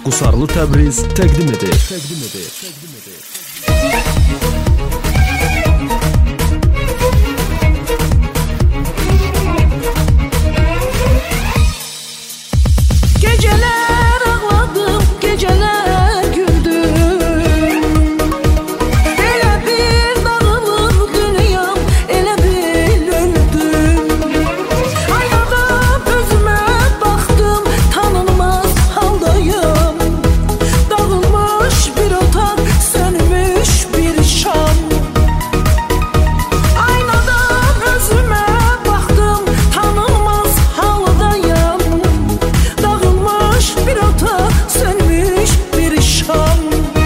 Qusarlı Təbriz təqdim edir. Geceler ağladım, geceler güldüm. Elə bir dağılır dünyam, elə bil öldüm. Aynada özüme baktım, tanınmaz haldayım. Dağılmış bir otak, sönmüş bir şam. Aynadan özüme baktım, tanınmaz haldayım. Dağılmış bir otak, sönmüş bir şam.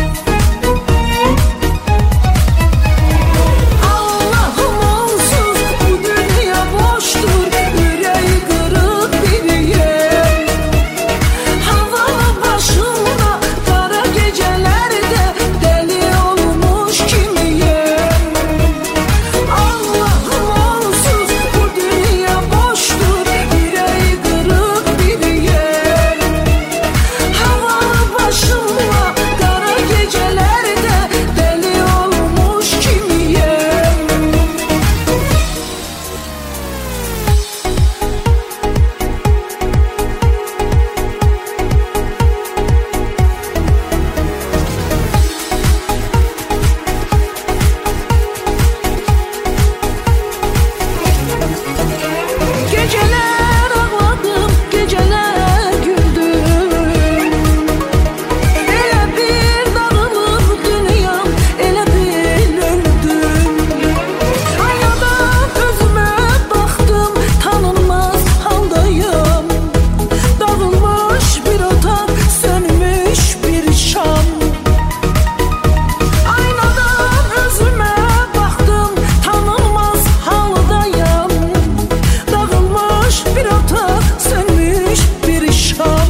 Allah'ım onsuz bu dünya boştur, yüreği kırık biriyim. Havalı başımda kara gecelerde deli olmuş kimiyim. Allah'ım onsuz bu dünya boştur, yüreği kırık biriyim. Havalı başımda kara gecelerde deli olmuş kimiyim. Geceler ağladım, geceler güldüm. Elə bir dağılır dünyam, elə bil öldüm. Aynadan özüme baktım, tanınmaz haldayım. Dağılmış bir otak, sönmüş bir şam. Aynadan özüme baktım, tanınmaz haldayım. Dağılmış bir otak, sönmüş bir şam.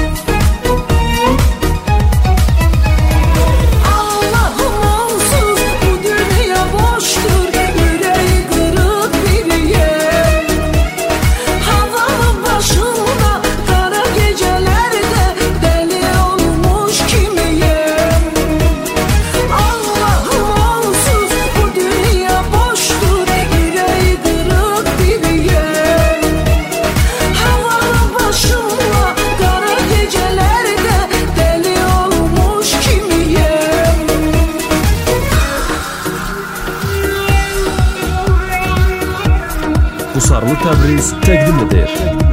Allah'ım onsuz bu dünya boştur, yüreği kırık biriyim. Havalı başımda kara gecelerde deli olmuş kimiyim. Allah'ım onsuz bu dünya boştur, yüreği kırık biriyim. Havalı başımda kara gecelerde deli olmuş kimiyim. Qusarlı Təbriz təqdim edir.